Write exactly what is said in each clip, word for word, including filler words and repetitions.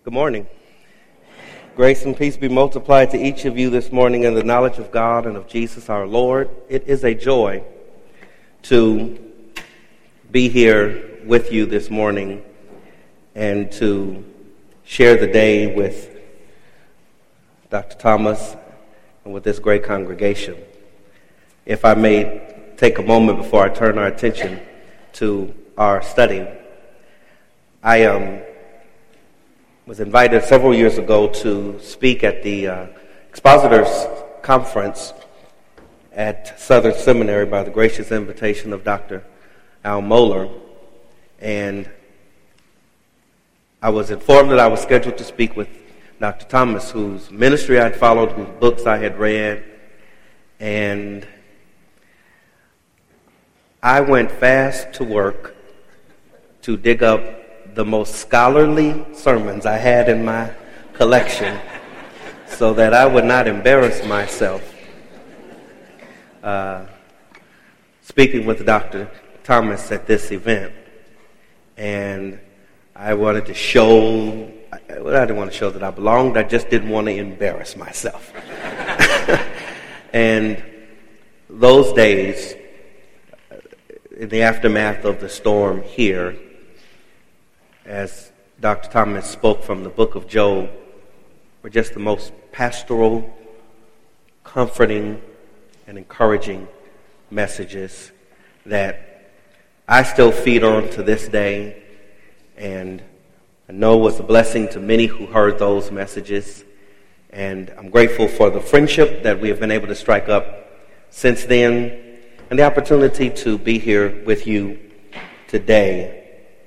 Good morning. Grace and peace be multiplied to each of you this morning in the knowledge of God and of Jesus our Lord. It is a joy to be here with you this morning and to share the day with Doctor Thomas and with this great congregation. If I may take a moment before I turn our attention to our study, I um, was invited several years ago to speak at the uh, Expositors Conference at Southern Seminary by the gracious invitation of Doctor Al Mohler, and I was informed that I was scheduled to speak with Doctor Thomas, whose ministry I'd followed, whose books I had read, and I went fast to work to dig up the most scholarly sermons I had in my collection so that I would not embarrass myself uh, speaking with Doctor Thomas at this event. And I wanted to show, well, I didn't want to show that I belonged, I just didn't want to embarrass myself. And those days, in the aftermath of the storm here, as Doctor Thomas spoke from the book of Job, were just the most pastoral, comforting, and encouraging messages that I still feed on to this day, and I know was a blessing to many who heard those messages, and I'm grateful for the friendship that we have been able to strike up since then, and the opportunity to be here with you today.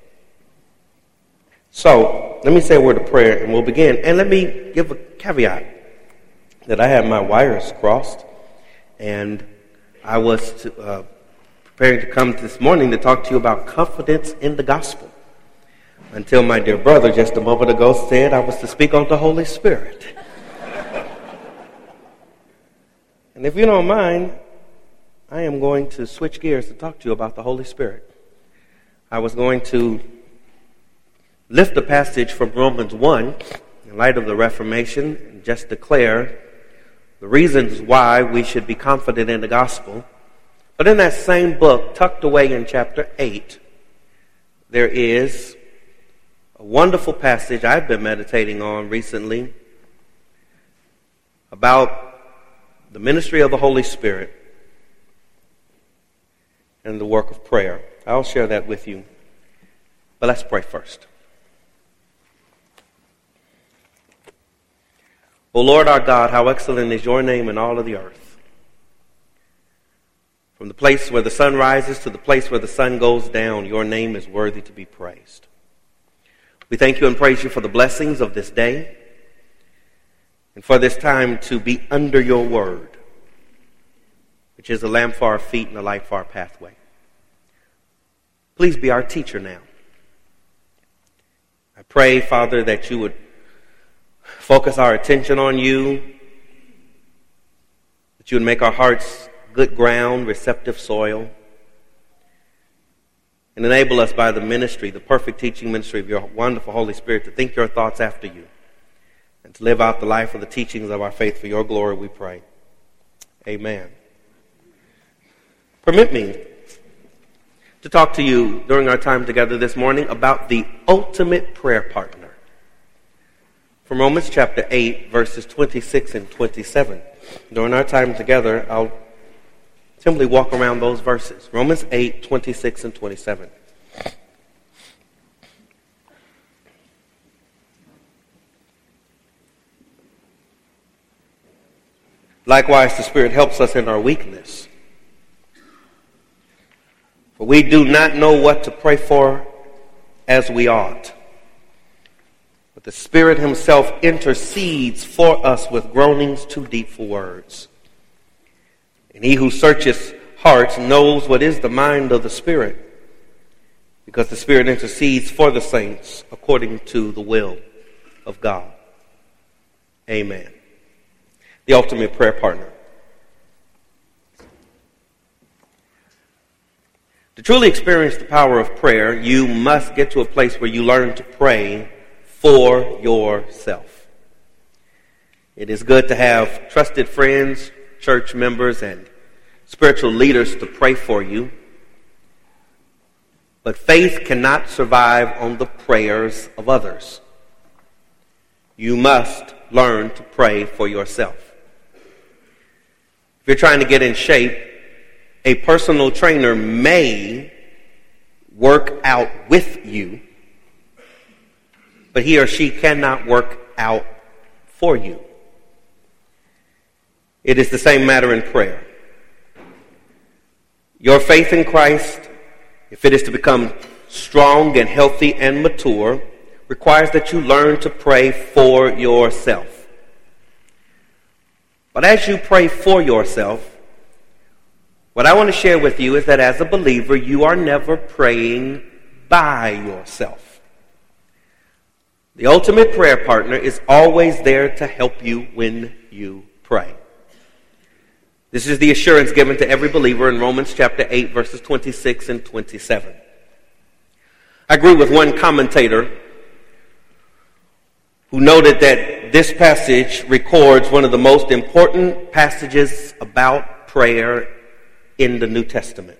So, let me say a word of prayer and we'll begin. And let me give a caveat that I had my wires crossed and I was to, uh, preparing to come this morning to talk to you about confidence in the gospel, until my dear brother just a moment ago said I was to speak on the Holy Spirit. And if you don't mind, I am going to switch gears to talk to you about the Holy Spirit. I was going to lift a passage from Romans one in light of the Reformation and just declare the reasons why we should be confident in the gospel. But in that same book, tucked away in chapter eight, there is a wonderful passage I've been meditating on recently about the ministry of the Holy Spirit and the work of prayer. I'll share that with you. But let's pray first. O Lord our God, how excellent is your name in all of the earth. From the place where the sun rises to the place where the sun goes down, your name is worthy to be praised. We thank you and praise you for the blessings of this day and for this time to be under your word, which is a lamp for our feet and a light for our pathway. Please be our teacher now. I pray, Father, that you would focus our attention on you, that you would make our hearts good ground, receptive soil, and enable us by the ministry, the perfect teaching ministry of your wonderful Holy Spirit, to think your thoughts after you and to live out the life of the teachings of our faith for your glory, we pray. Amen. Permit me to talk to you during our time together this morning about the ultimate prayer partner. From Romans chapter eight, verses twenty-six and twenty-seven. During our time together, I'll simply walk around those verses. Romans eight, twenty-six and twenty-seven. Likewise, the Spirit helps us in our weakness. For we do not know what to pray for as we ought. But the Spirit himself intercedes for us with groanings too deep for words. And he who searches hearts knows what is the mind of the Spirit, because the Spirit intercedes for the saints according to the will of God. Amen. The ultimate prayer partner. To truly experience the power of prayer, you must get to a place where you learn to pray for yourself. It is good to have trusted friends, church members, and spiritual leaders to pray for you. But faith cannot survive on the prayers of others. You must learn to pray for yourself. If you're trying to get in shape, a personal trainer may work out with you, but he or she cannot work out for you. It is the same matter in prayer. Your faith in Christ, if it is to become strong and healthy and mature, requires that you learn to pray for yourself. But as you pray for yourself, what I want to share with you is that as a believer, you are never praying by yourself. The ultimate prayer partner is always there to help you when you pray. This is the assurance given to every believer in Romans chapter eight, verses twenty-six and twenty-seven. I agree with one commentator who noted that this passage records one of the most important passages about prayer in the New Testament.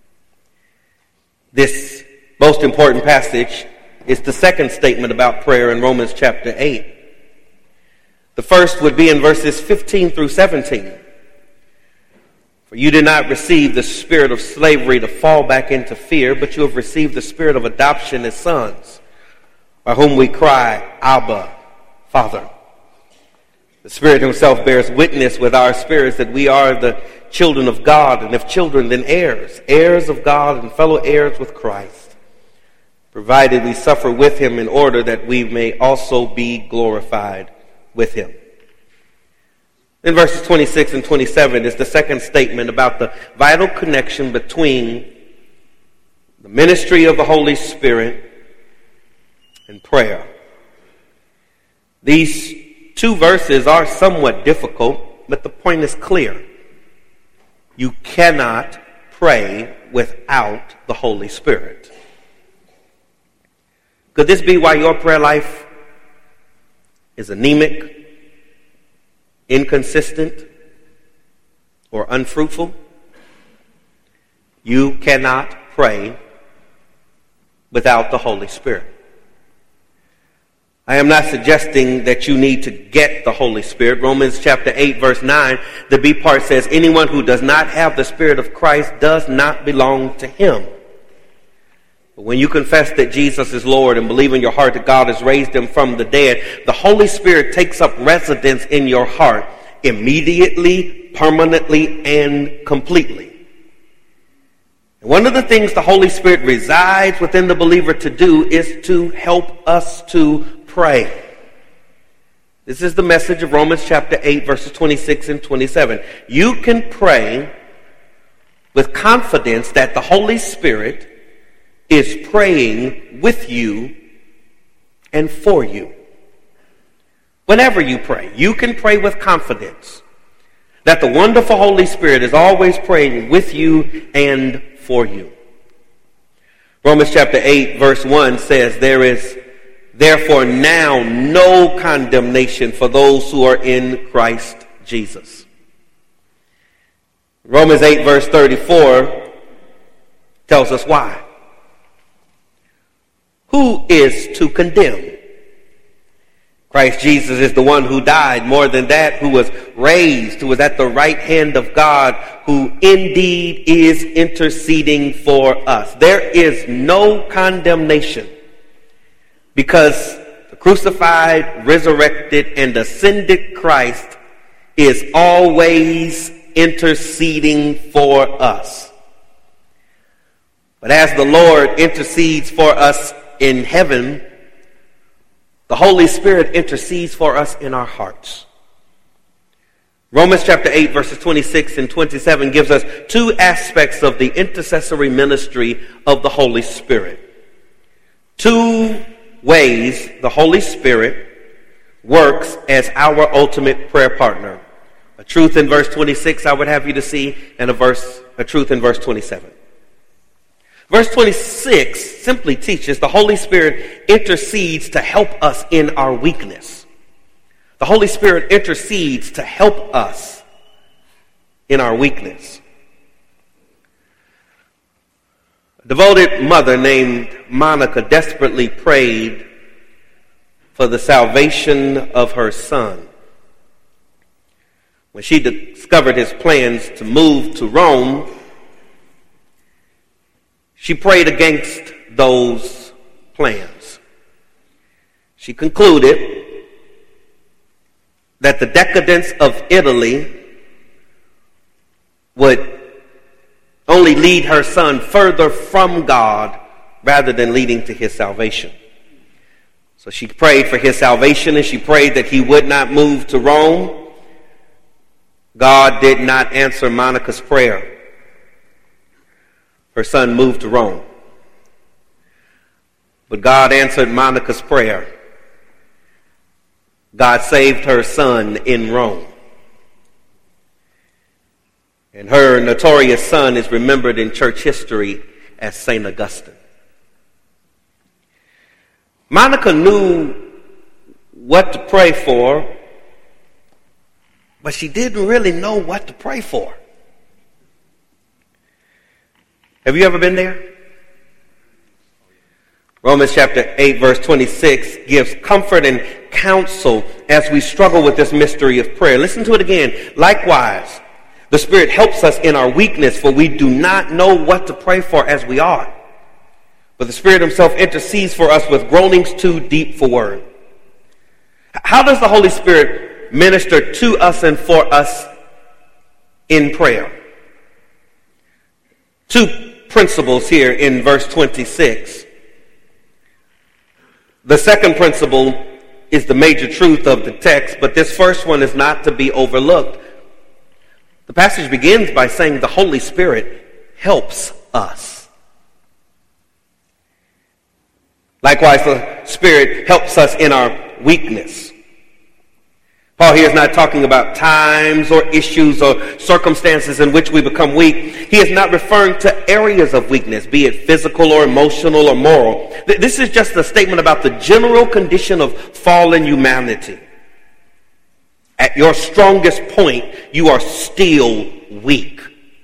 This most important passage is the second statement about prayer in Romans chapter eight. The first would be in verses fifteen through seventeen. For you did not receive the spirit of slavery to fall back into fear, but you have received the spirit of adoption as sons, by whom we cry, Abba, Father. The Spirit himself bears witness with our spirits that we are the children of God, and if children, then heirs, heirs of God and fellow heirs with Christ, provided we suffer with him in order that we may also be glorified with him. In verses twenty-six and twenty-seven is the second statement about the vital connection between the ministry of the Holy Spirit and prayer. These two verses are somewhat difficult, but the point is clear. You cannot pray without the Holy Spirit. Could this be why your prayer life is anemic, inconsistent, or unfruitful? You cannot pray without the Holy Spirit. I am not suggesting that you need to get the Holy Spirit. Romans chapter eight, verse nine, the B part says, anyone who does not have the Spirit of Christ does not belong to him. But when you confess that Jesus is Lord and believe in your heart that God has raised him from the dead, the Holy Spirit takes up residence in your heart immediately, permanently, and completely. And one of the things the Holy Spirit resides within the believer to do is to help us to pray. This is the message of Romans chapter eight, verses twenty-six and twenty-seven. You can pray with confidence that the Holy Spirit is praying with you and for you. Whenever you pray, you can pray with confidence that the wonderful Holy Spirit is always praying with you and for you. Romans chapter eight, verse one says, there is therefore now no condemnation for those who are in Christ Jesus. Romans eight, verse thirty-four tells us why. Who is to condemn? Christ Jesus is the one who died. More than that, who was raised, who was at the right hand of God, who indeed is interceding for us. There is no condemnation because the crucified, resurrected, and ascended Christ is always interceding for us. But as the Lord intercedes for us in heaven, the Holy Spirit intercedes for us in our hearts. Romans chapter eight, verses twenty-six and twenty-seven gives us two aspects of the intercessory ministry of the Holy Spirit. Two ways the Holy Spirit works as our ultimate prayer partner. A truth in verse twenty-six I would have you to see, and a verse, a truth in verse twenty-seven. Verse twenty-six simply teaches the Holy Spirit intercedes to help us in our weakness. The Holy Spirit intercedes to help us in our weakness. A devoted mother named Monica desperately prayed for the salvation of her son. When she discovered his plans to move to Rome, she prayed against those plans. She concluded that the decadence of Italy would only lead her son further from God rather than leading to his salvation. So she prayed for his salvation, and she prayed that he would not move to Rome. God did not answer Monica's prayer. Her son moved to Rome. But God answered Monica's prayer. God saved her son in Rome. And her notorious son is remembered in church history as Saint Augustine. Monica knew what to pray for, but she didn't really know what to pray for. Have you ever been there? Romans chapter eight, verse twenty-six gives comfort and counsel as we struggle with this mystery of prayer. Listen to it again. Likewise, the Spirit helps us in our weakness, for we do not know what to pray for as we ought. But the Spirit himself intercedes for us with groanings too deep for word. How does the Holy Spirit minister to us and for us in prayer? Two principles here in verse twenty-six. The second principle is the major truth of the text, but this first one is not to be overlooked. The passage begins by saying the Holy Spirit helps us. Likewise, the Spirit helps us in our weakness. Paul here is not talking about times or issues or circumstances in which we become weak. He is not referring to areas of weakness, be it physical or emotional or moral. This is just a statement about the general condition of fallen humanity. At your strongest point, you are still weak.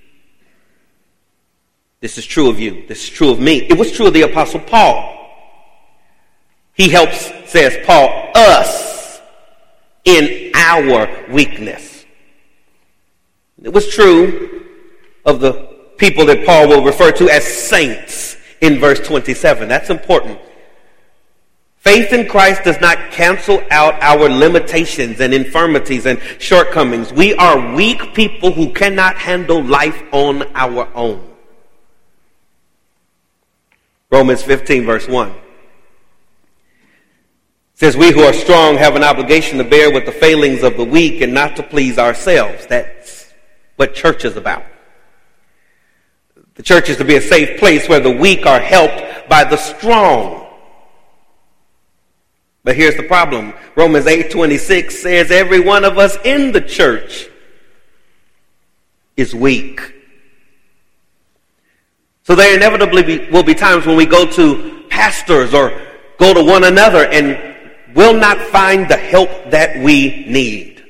This is true of you. This is true of me. It was true of the Apostle Paul. He helps, says Paul, us in our weakness. It was true of the people that Paul will refer to as saints in verse twenty-seven. That's important. Faith in Christ does not cancel out our limitations and infirmities and shortcomings. We are weak people who cannot handle life on our own. Romans fifteen, verse one. Says, we who are strong have an obligation to bear with the failings of the weak and not to please ourselves. That's what church is about. The church is to be a safe place where the weak are helped by the strong. But here's the problem. Romans eight twenty-six says every one of us in the church is weak. So there inevitably be, will be times when we go to pastors or go to one another and will not find the help that we need.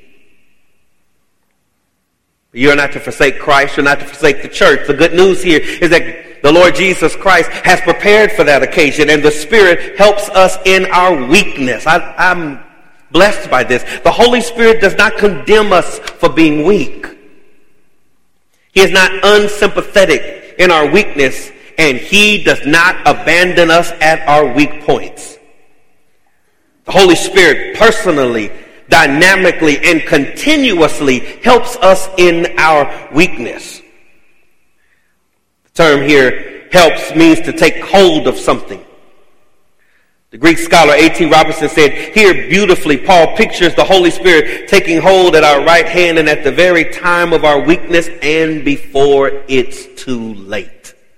You're not to forsake Christ. You're not to forsake the church. The good news here is that the Lord Jesus Christ has prepared for that occasion, and the Spirit helps us in our weakness. I, I'm blessed by this. The Holy Spirit does not condemn us for being weak. He is not unsympathetic in our weakness, and He does not abandon us at our weak points. The Holy Spirit personally, dynamically, and continuously helps us in our weakness. The term here, helps, means to take hold of something. The Greek scholar A T Robertson said, here beautifully, Paul pictures the Holy Spirit taking hold at our right hand and at the very time of our weakness and before it's too late.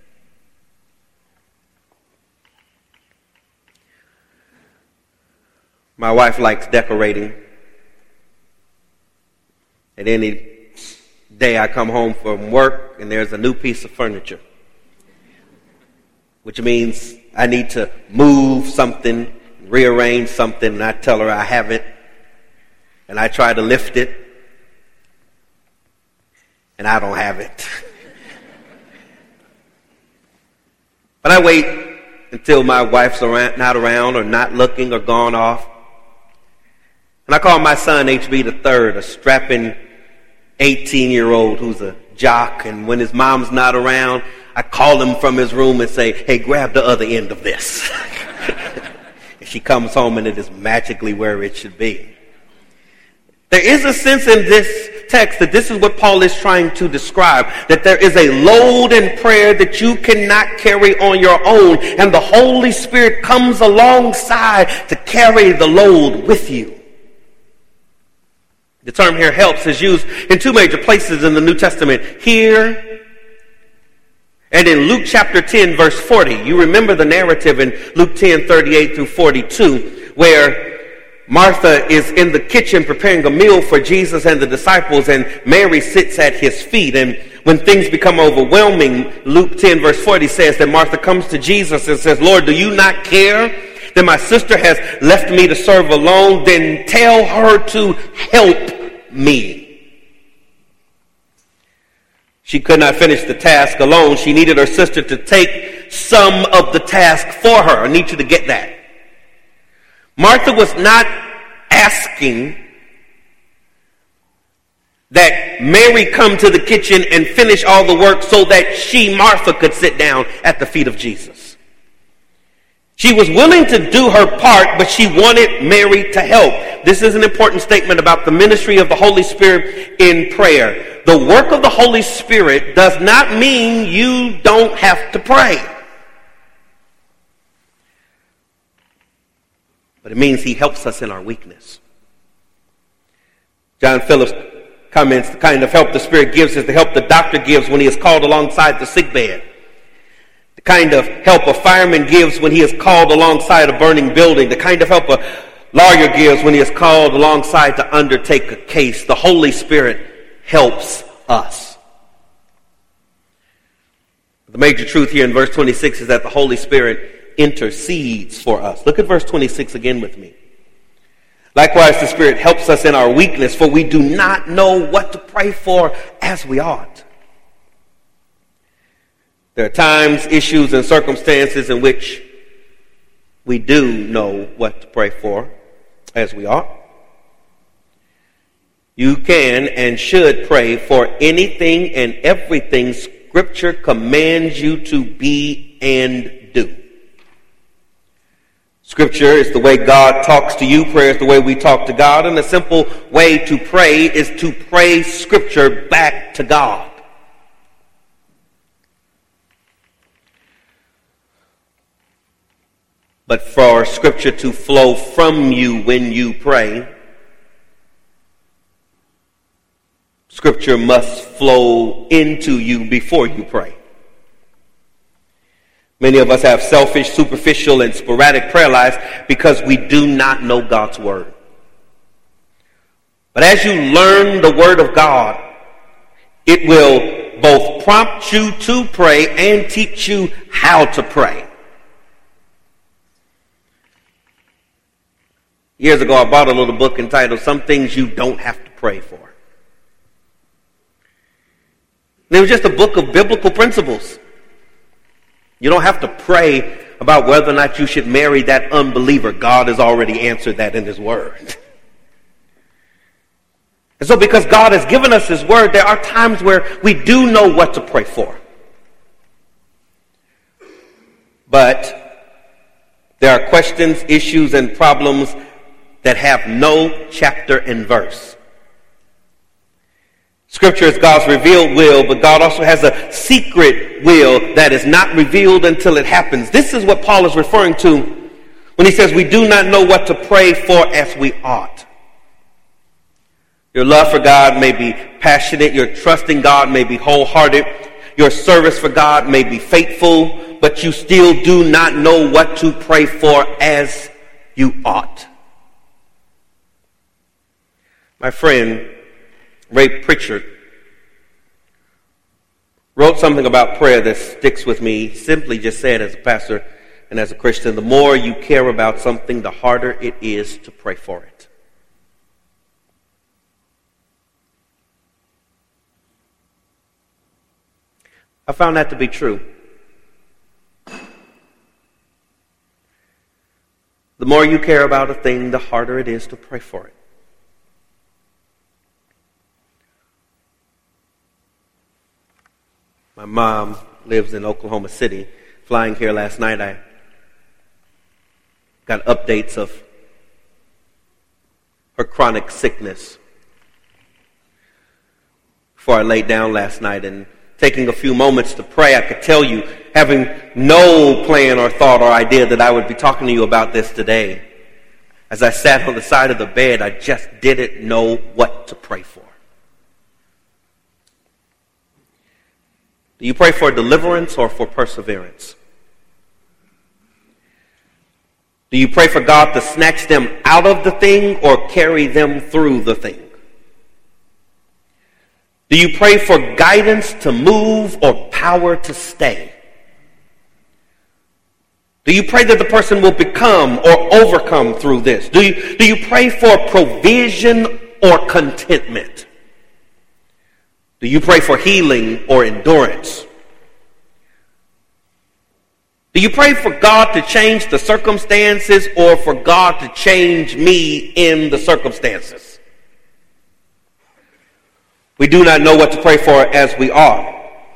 My wife likes decorating. And any day I come home from work and there's a new piece of furniture. which means I need to move something, rearrange something, and I tell her I have it, and I try to lift it, and I don't have it. But I wait until my wife's around, not around or not looking or gone off. And I call my son H B the third, a strapping eighteen-year-old who's a jock. And when his mom's not around, I call him from his room and say, hey, grab the other end of this. And she comes home and it is magically where it should be. There is a sense in this text that this is what Paul is trying to describe, that there is a load in prayer that you cannot carry on your own, and the Holy Spirit comes alongside to carry the load with you. The term here, helps, is used in two major places in the New Testament, here and in Luke chapter ten, verse forty. You remember the narrative in Luke ten, thirty-eight through forty-two, where Martha is in the kitchen preparing a meal for Jesus and the disciples, and Mary sits at his feet. And when things become overwhelming, Luke ten, verse forty says that Martha comes to Jesus and says, Lord, do you not care that my sister has left me to serve alone? Then tell her to help me. She could not finish the task alone. She needed her sister to take some of the task for her. I need you to get that. Martha was not asking that Mary come to the kitchen and finish all the work so that she, Martha, could sit down at the feet of Jesus. She was willing to do her part, but she wanted Mary to help. This is an important statement about the ministry of the Holy Spirit in prayer. The work of the Holy Spirit does not mean you don't have to pray. But it means he helps us in our weakness. John Phillips comments, the kind of help the Spirit gives is the help the doctor gives when he is called alongside the sick bed. The kind of help a fireman gives when he is called alongside a burning building. The kind of help a lawyer gives when he is called alongside to undertake a case. The Holy Spirit helps us. The major truth here in verse twenty-six is that the Holy Spirit intercedes for us. Look at verse twenty-six again with me. Likewise, the Spirit helps us in our weakness, for we do not know what to pray for as we ought. There are times, issues, and circumstances in which we do know what to pray for as we ought. You can and should pray for anything and everything Scripture commands you to be and do. Scripture is the way God talks to you. Prayer is the way we talk to God. And a simple way to pray is to pray Scripture back to God. But for Scripture to flow from you when you pray, Scripture must flow into you before you pray. Many of us have selfish, superficial, and sporadic prayer lives because we do not know God's Word. But as you learn the Word of God, it will both prompt you to pray and teach you how to pray. Years ago, I bought a little book entitled Some Things You Don't Have to Pray For. And it was just a book of biblical principles. You don't have to pray about whether or not you should marry that unbeliever. God has already answered that in His Word. And so because God has given us His Word, there are times where we do know what to pray for. But there are questions, issues, and problems that have no chapter and verse. Scripture is God's revealed will, but God also has a secret will that is not revealed until it happens. This is what Paul is referring to when he says we do not know what to pray for as we ought. Your love for God may be passionate. Your trust in God may be wholehearted. Your service for God may be faithful, but you still do not know what to pray for as you ought. My friend Ray Pritchard wrote something about prayer that sticks with me. He simply just said, as a pastor and as a Christian, the more you care about something, the harder it is to pray for it. I found that to be true. The more you care about a thing, the harder it is to pray for it. My mom lives in Oklahoma City. Flying here last night, I got updates of her chronic sickness before I laid down last night, and taking a few moments to pray, I could tell you, having no plan or thought or idea that I would be talking to you about this today, as I sat on the side of the bed, I just didn't know what to pray for. Do you pray for deliverance or for perseverance? Do you pray for God to snatch them out of the thing or carry them through the thing? Do you pray for guidance to move or power to stay? Do you pray that the person will become or overcome through this? Do you, do you pray for provision or contentment? Do you pray for healing or endurance? Do you pray for God to change the circumstances or for God to change me in the circumstances? We do not know what to pray for as we are.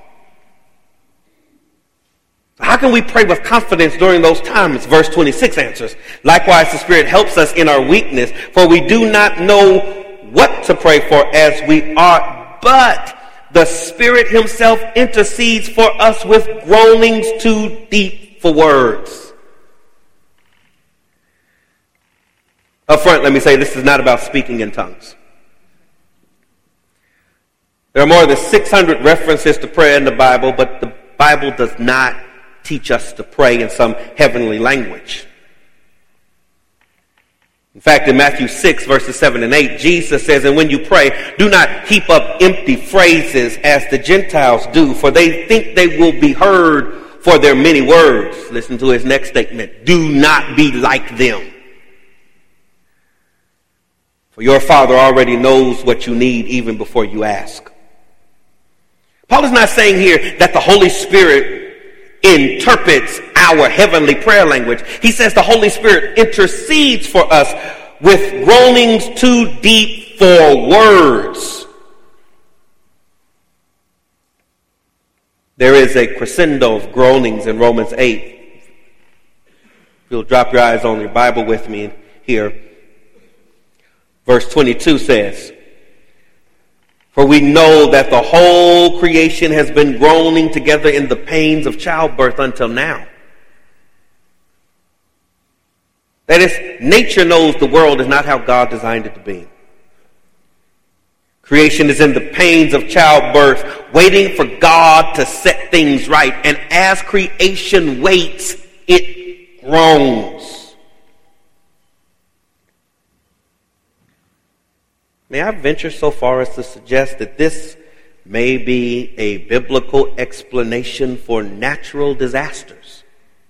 How can we pray with confidence during those times? Verse twenty-six answers, likewise the Spirit helps us in our weakness, for we do not know what to pray for as we ought, but the Spirit himself intercedes for us with groanings too deep for words. Up front, let me say this is not about speaking in tongues. There are more than six hundred references to prayer in the Bible, but the Bible does not teach us to pray in some heavenly language. In fact, in Matthew six, verses seven and eight, Jesus says, and when you pray, do not heap up empty phrases as the Gentiles do, for they think they will be heard for their many words. Listen to his next statement. Do not be like them. For your Father already knows what you need even before you ask. Paul is not saying here that the Holy Spirit interprets our heavenly prayer language. He says the Holy Spirit intercedes for us with groanings too deep for words. There is a crescendo of groanings in Romans eight. If you'll drop your eyes on your Bible with me here. Verse twenty-two says, for we know that the whole creation has been groaning together in the pains of childbirth until now. That is, nature knows the world is not how God designed it to be. Creation is in the pains of childbirth, waiting for God to set things right. And as creation waits, it groans. May I venture so far as to suggest that this may be a biblical explanation for natural disasters?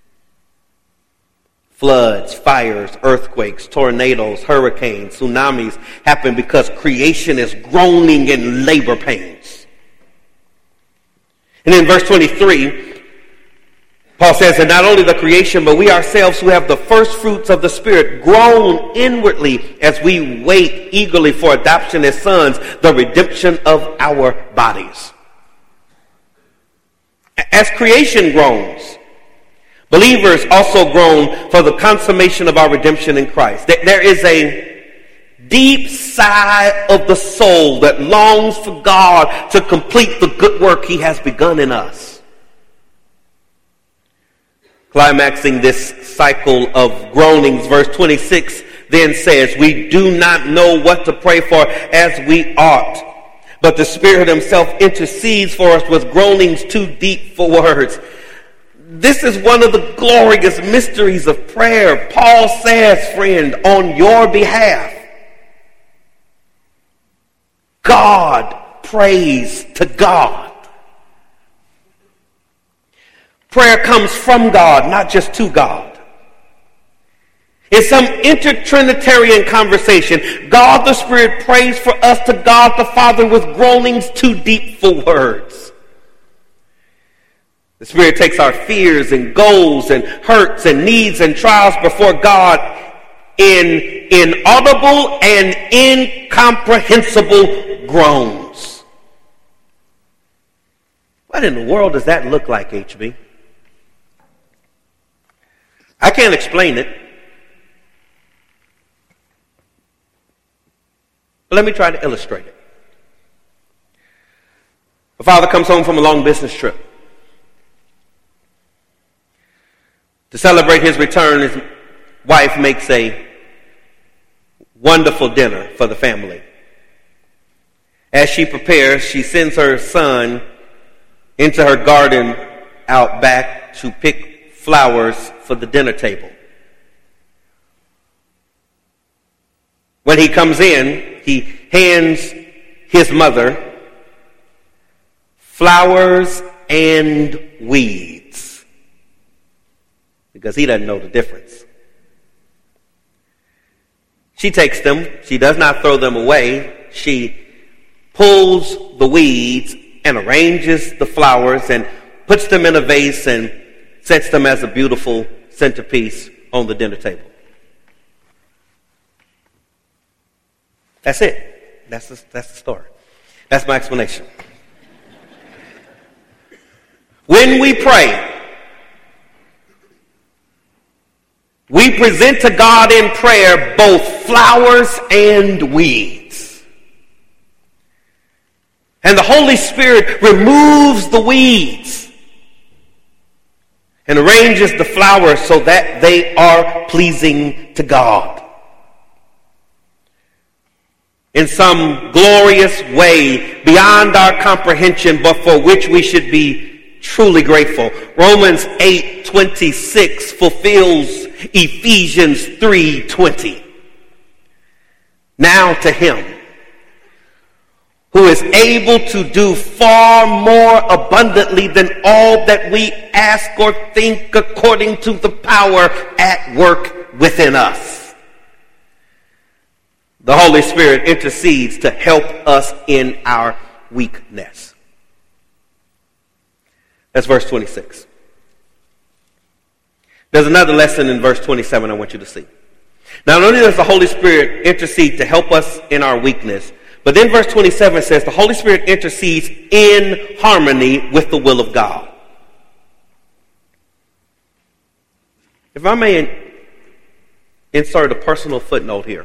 Floods, fires, earthquakes, tornadoes, hurricanes, tsunamis happen because creation is groaning in labor pains. And in verse twenty-three, Paul says that not only the creation, but we ourselves who have the first fruits of the Spirit groan inwardly as we wait eagerly for adoption as sons, the redemption of our bodies. As creation groans, believers also groan for the consummation of our redemption in Christ. There is a deep sigh of the soul that longs for God to complete the good work he has begun in us. Climaxing this cycle of groanings, verse twenty-six then says, we do not know what to pray for as we ought, but the Spirit himself intercedes for us with groanings too deep for words. This is one of the glorious mysteries of prayer. Paul says, friend, on your behalf, God prays to God Prayer comes from God, not just to God. In some inter-Trinitarian conversation, God the Spirit prays for us to God the Father with groanings too deep for words. The Spirit takes our fears and goals and hurts and needs and trials before God in inaudible and incomprehensible groans. What in the world does that look like, H B? I can't explain it. But let me try to illustrate it. A father comes home from a long business trip. To celebrate his return, his wife makes a wonderful dinner for the family. As she prepares, she sends her son into her garden out back to pick flowers for the dinner table. When he comes in, he hands his mother flowers and weeds because he doesn't know the difference. She takes them. She does not throw them away. She pulls the weeds and arranges the flowers and puts them in a vase and sets them as a beautiful centerpiece on the dinner table. That's it. That's the, that's the story. That's my explanation. When we pray, we present to God in prayer both flowers and weeds. And the Holy Spirit removes the weeds and arranges the flowers so that they are pleasing to God. In some glorious way beyond our comprehension, but for which we should be truly grateful. Romans eight twenty-six fulfills Ephesians three twenty. Now to him who is able to do far more abundantly than all that we ask or think, according to the power at work within us. The Holy Spirit intercedes to help us in our weakness. That's verse twenty-six. There's another lesson in verse twenty-seven I want you to see. Not only does the Holy Spirit intercede to help us in our weakness, but then verse twenty-seven says the Holy Spirit intercedes in harmony with the will of God. If I may insert a personal footnote here.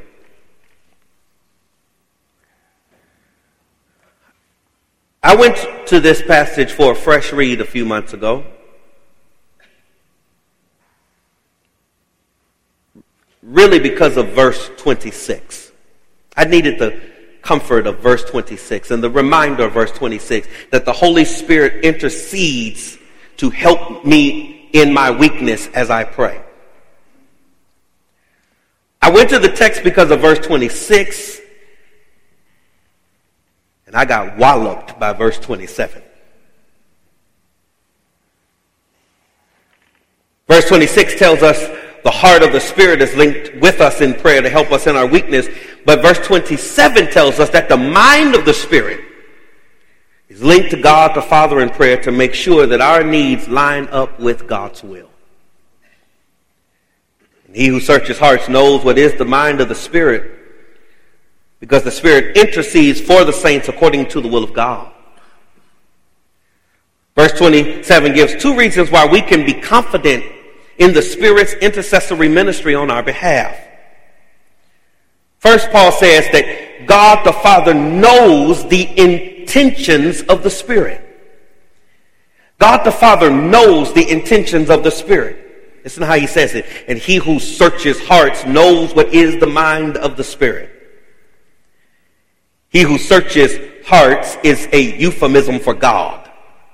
I went to this passage for a fresh read a few months ago. Really because of verse twenty-six. I needed the comfort of verse twenty-six and the reminder of verse twenty-six that the Holy Spirit intercedes to help me in my weakness as I pray. I went to the text because of verse twenty-six, and I got walloped by verse twenty-seven. Verse twenty-six tells us the heart of the Spirit is linked with us in prayer to help us in our weakness. But verse twenty-seven tells us that the mind of the Spirit is linked to God the Father in prayer to make sure that our needs line up with God's will. And he who searches hearts knows what is the mind of the Spirit, because the Spirit intercedes for the saints according to the will of God. Verse twenty-seven gives two reasons why we can be confident in the Spirit's intercessory ministry on our behalf. First, Paul says that God the Father knows the intentions of the Spirit. God the Father knows the intentions of the Spirit. Listen to how he says it. And he who searches hearts knows what is the mind of the Spirit. He who searches hearts is a euphemism for God.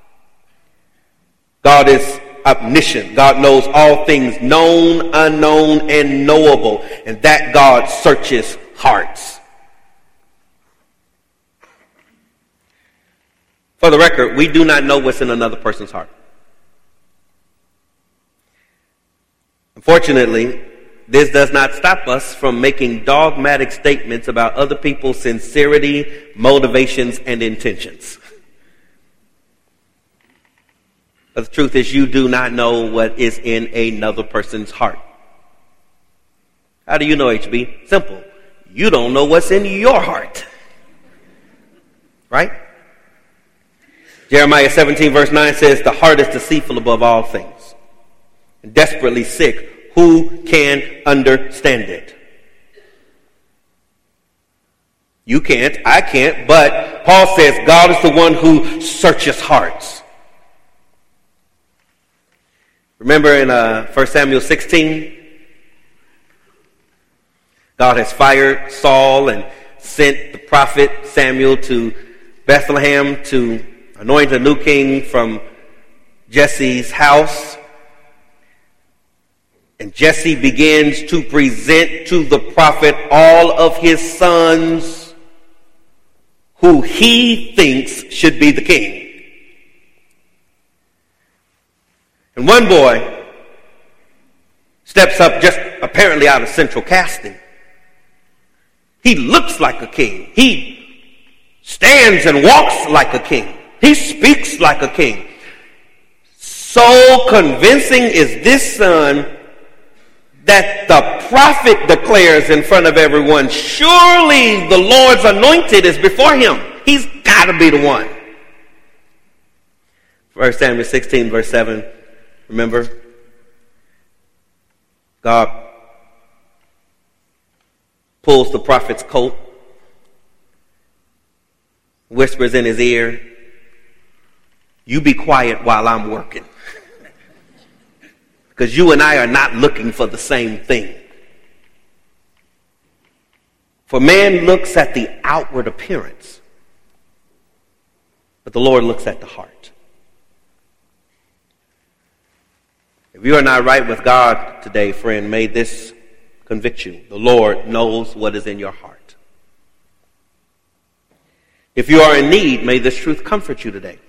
God is omniscient. God knows all things known, unknown, and knowable. And that God searches hearts. For the record, we do not know what's in another person's heart. Unfortunately, this does not stop us from making dogmatic statements about other people's sincerity, motivations, and intentions. But the truth is, you do not know what is in another person's heart. How do you know, H B? Simple. You don't know what's in your heart. Right? Jeremiah seventeen verse nine says, the heart is deceitful above all things and desperately sick. Who can understand it? You can't, I can't, but Paul says God is the one who searches hearts. Remember in uh, First Samuel sixteen, God has fired Saul and sent the prophet Samuel to Bethlehem to anoint a new king from Jesse's house. And Jesse begins to present to the prophet all of his sons who he thinks should be the king. And one boy steps up just apparently out of central casting. He looks like a king. He stands and walks like a king. He speaks like a king. So convincing is this son that the prophet declares in front of everyone, surely the Lord's anointed is before him. He's got to be the one. First Samuel sixteen verse seven, remember? God pulls the prophet's coat, whispers in his ear, you be quiet while I'm working. Because you and I are not looking for the same thing. For man looks at the outward appearance, but the Lord looks at the heart. If you are not right with God today, friend, may this convict you. The Lord knows what is in your heart. If you are in need, may this truth comfort you today.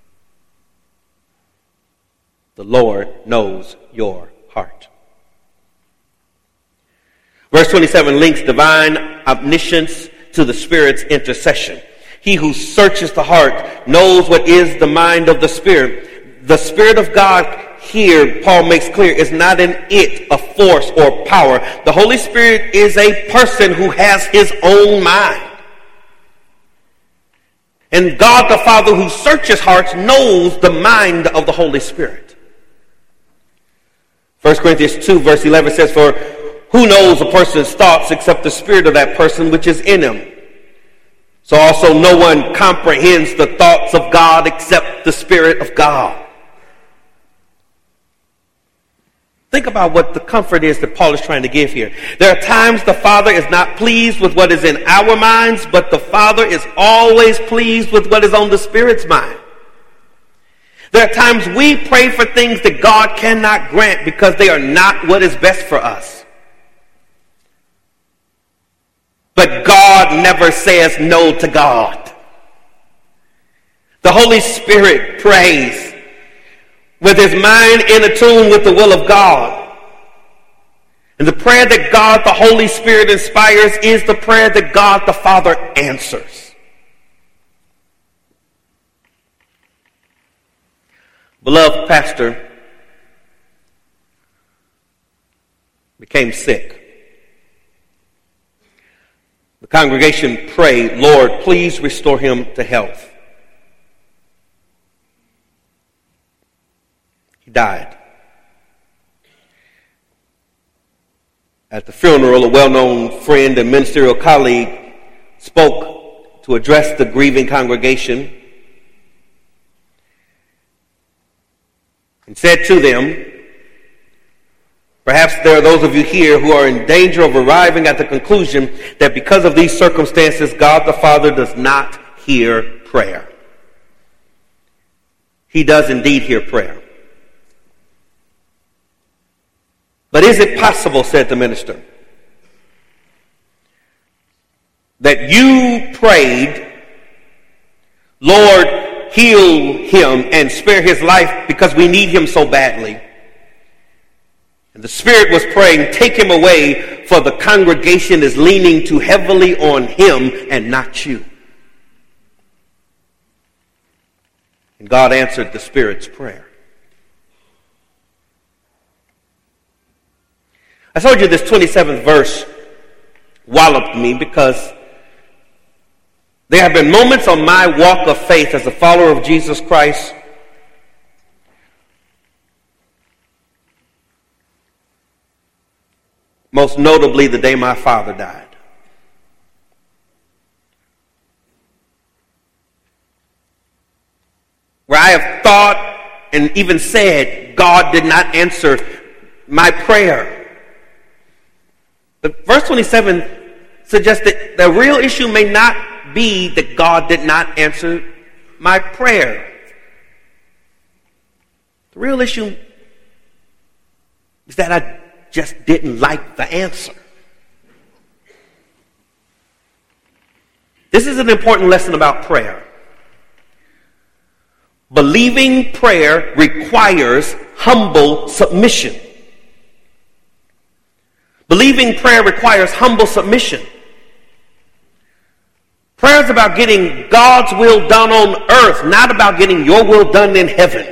The Lord knows your heart. Verse twenty-seven links divine omniscience to the Spirit's intercession. He who searches the heart knows what is the mind of the Spirit. The Spirit of God here, Paul makes clear, is not an it, a force or power. The Holy Spirit is a person who has his own mind. And God the Father who searches hearts knows the mind of the Holy Spirit. First Corinthians two verse eleven says, for who knows a person's thoughts except the spirit of that person which is in him? So also no one comprehends the thoughts of God except the Spirit of God. Think about what the comfort is that Paul is trying to give here. There are times the Father is not pleased with what is in our minds, but the Father is always pleased with what is on the Spirit's mind. There are times we pray for things that God cannot grant because they are not what is best for us. But God never says no to God. The Holy Spirit prays with his mind in tune with the will of God. And the prayer that God the Holy Spirit inspires is the prayer that God the Father answers. Beloved pastor became sick. The congregation prayed, Lord, please restore him to health. He died. At the funeral, a well-known friend and ministerial colleague spoke to address the grieving congregation and said to them, perhaps there are those of you here who are in danger of arriving at the conclusion that because of these circumstances, God the Father does not hear prayer. He does indeed hear prayer. But is it possible, said the minister, that you prayed, Lord, heal him and spare his life because we need him so badly, And the Spirit was praying, take him away, for the congregation is leaning too heavily on him and not you. And God answered the Spirit's prayer. I told you this twenty-seventh verse walloped me because there have been moments on my walk of faith as a follower of Jesus Christ most notably the day my father died. Where I have thought and even said, God did not answer my prayer. But verse twenty-seven suggests that the real issue may not be that God did not answer my prayer. The real issue is that I just didn't like the answer. This is an important lesson about prayer. Believing prayer requires humble submission. Believing prayer requires humble submission. Prayer is about getting God's will done on earth, not about getting your will done in heaven.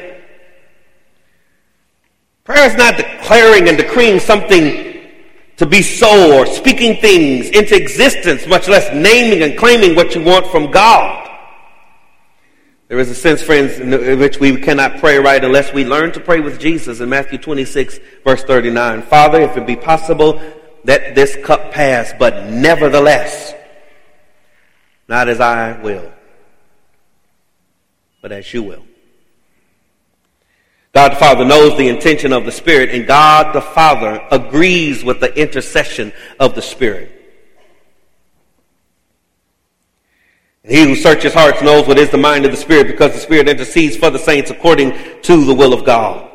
Prayer is not declaring and decreeing something to be so or speaking things into existence, much less naming and claiming what you want from God. There is a sense, friends, in which we cannot pray right unless we learn to pray with Jesus in Matthew twenty-six, verse thirty-nine. Father, if it be possible, let this cup pass, but nevertheless, not as I will, but as you will. God the Father knows the intention of the Spirit, and God the Father agrees with the intercession of the Spirit. And he who searches hearts knows what is the mind of the Spirit, because the Spirit intercedes for the saints according to the will of God.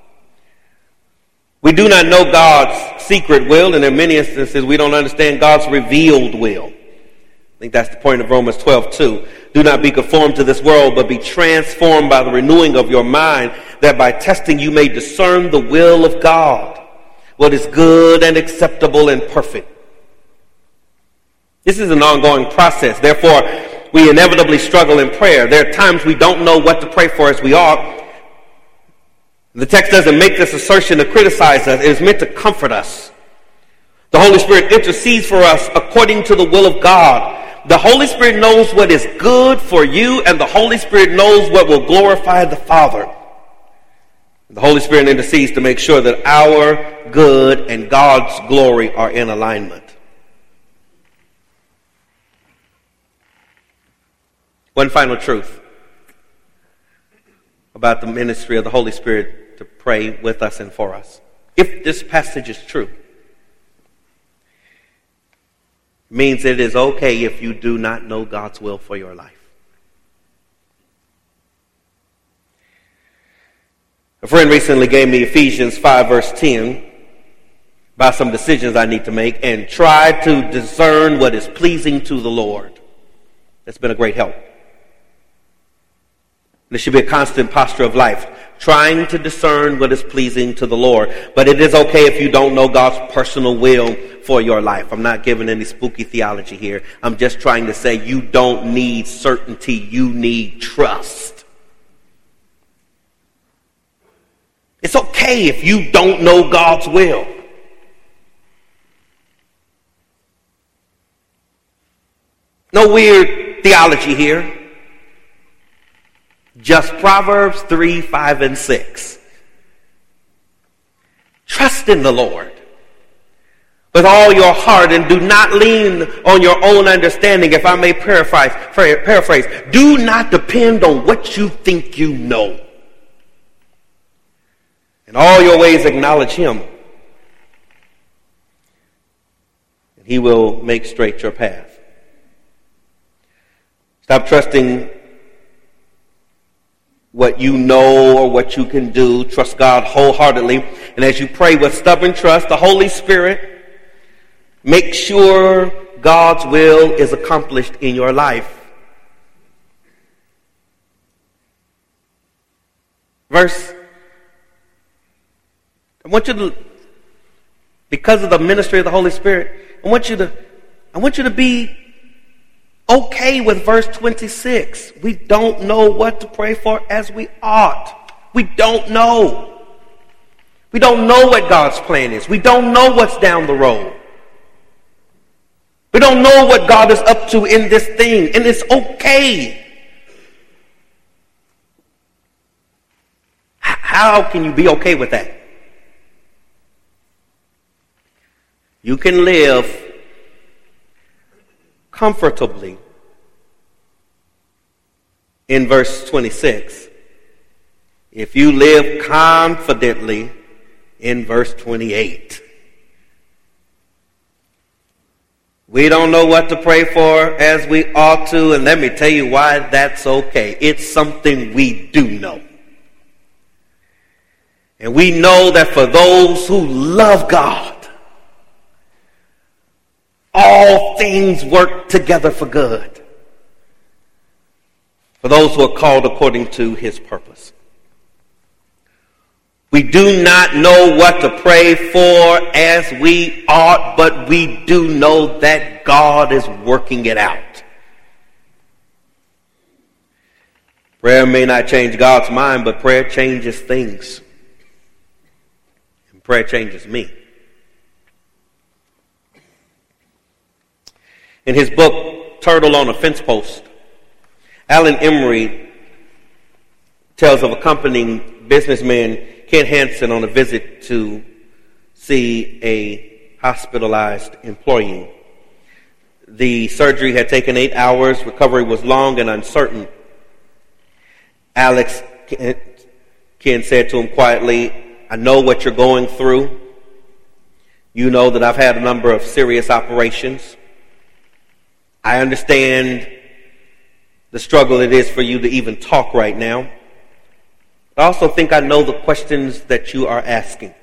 We do not know God's secret will, and in many instances we don't understand God's revealed will. I think that's the point of Romans twelve two. Do not be conformed to this world, but be transformed by the renewing of your mind, that by testing you may discern the will of God, what is good and acceptable and perfect. This is an ongoing process. Therefore, we inevitably struggle in prayer. There are times we don't know what to pray for as we ought. The text doesn't make this assertion to criticize us. It is meant to comfort us. The Holy Spirit intercedes for us according to the will of God. The Holy Spirit knows what is good for you, and the Holy Spirit knows what will glorify the Father. The Holy Spirit intercedes to make sure that our good and God's glory are in alignment. One final truth about the ministry of the Holy Spirit to pray with us and for us. If this passage is true, it means it is okay if you do not know God's will for your life. A friend recently gave me Ephesians five verse ten about some decisions I need to make and try to discern what is pleasing to the Lord. That's been a great help. This should be a constant posture of life, trying to discern what is pleasing to the Lord. But it is okay if you don't know God's personal will for your life. I'm not giving any spooky theology here. I'm just trying to say you don't need certainty. You need trust. It's okay if you don't know God's will. No weird theology here. Just Proverbs three, five, and six. Trust in the Lord with all your heart and do not lean on your own understanding. If I may paraphrase, paraphrase, do not depend on what you think you know. In all your ways acknowledge him, and he will make straight your path. Stop trusting what you know or what you can do. Trust God wholeheartedly. And as you pray with stubborn trust, the Holy Spirit, make sure God's will is accomplished in your life. Verse, I want you to because of the ministry of the Holy Spirit, I want you to, I want you to be okay with verse twenty-six. We don't know what to pray for as we ought. We don't know. We don't know what God's plan is. We don't know what's down the road. We don't know what God is up to in this thing, and it's okay. How can you be okay with that? You can live comfortably in verse twenty-six if you live confidently in verse twenty-eight. We don't know what to pray for as we ought to, and let me tell you why that's okay. It's something we do know. And we know that for those who love God, all things work together for good. For those who are called according to his purpose. We do not know what to pray for as we ought, but we do know that God is working it out. Prayer may not change God's mind, but prayer changes things. And prayer changes me. In his book, Turtle on a Fence Post, Alan Emery tells of accompanying businessman Ken Hansen on a visit to see a hospitalized employee. The surgery had taken eight hours. Recovery was long and uncertain. Alex, Ken said to him quietly, I know what you're going through. You know that I've had a number of serious operations. I understand the struggle it is for you to even talk right now. I also think I know the questions that you are asking.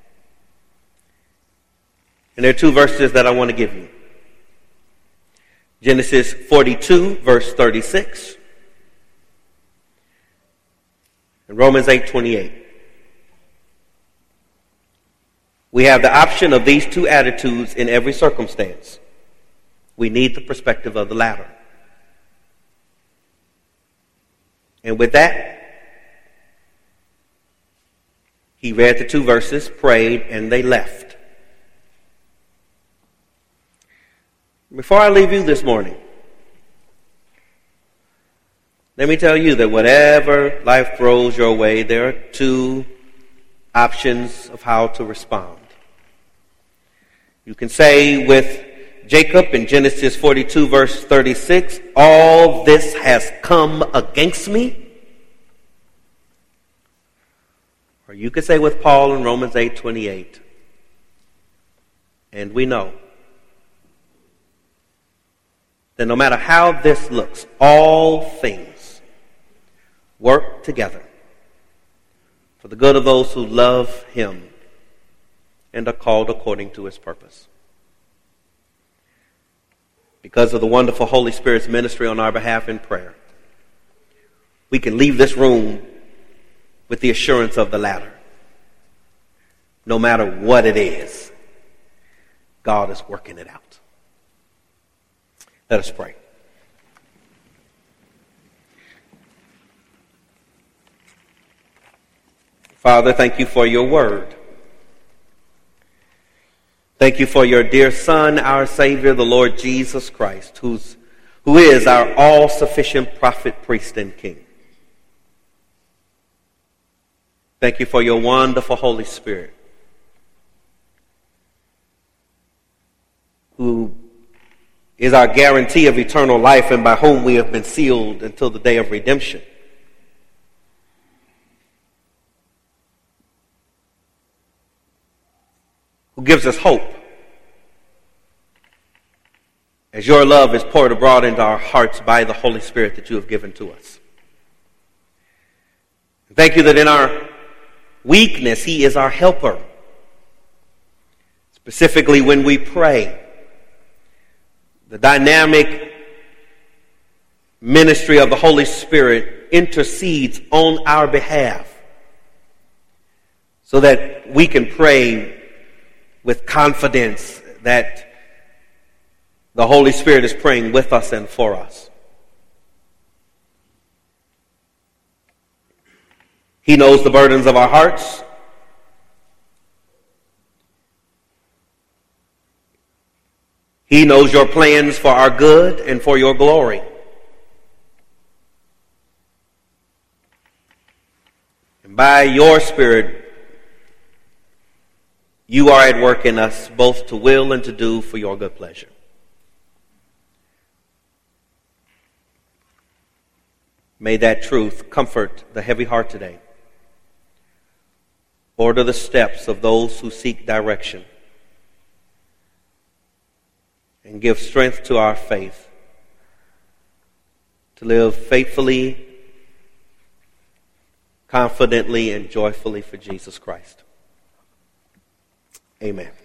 And there are two verses that I want to give you. Genesis forty-two, verse thirty-six. And Romans eight twenty-eight. We have the option of these two attitudes in every circumstance. We need the perspective of the latter. And with that, he read the two verses, prayed, and they left. Before I leave you this morning, let me tell you that whatever life throws your way, there are two options of how to respond. You can say with Jacob in Genesis forty-two, verse thirty-six, all this has come against me. Or you could say with Paul in Romans eight twenty-eight, and we know that no matter how this looks, all things work together for the good of those who love him and are called according to his purpose. Because of the wonderful Holy Spirit's ministry on our behalf in prayer, we can leave this room with the assurance of the latter. No matter what it is, God is working it out. Let us pray. Father, thank you for your word. Thank you for your dear Son, our Savior, the Lord Jesus Christ, who's, who is our all-sufficient prophet, priest, and king. Thank you for your wonderful Holy Spirit, who is our guarantee of eternal life and by whom we have been sealed until the day of redemption. Who gives us hope as your love is poured abroad into our hearts by the Holy Spirit that you have given to us. Thank you that in our weakness, he is our helper. Specifically when we pray, the dynamic ministry of the Holy Spirit intercedes on our behalf so that we can pray with confidence that the Holy Spirit is praying with us and for us. He knows the burdens of our hearts. He knows your plans for our good and for your glory. And by your Spirit, you are at work in us both to will and to do for your good pleasure. May that truth comfort the heavy heart today. Order the steps of those who seek direction. And give strength to our faith to live faithfully, confidently, and joyfully for Jesus Christ. Amen.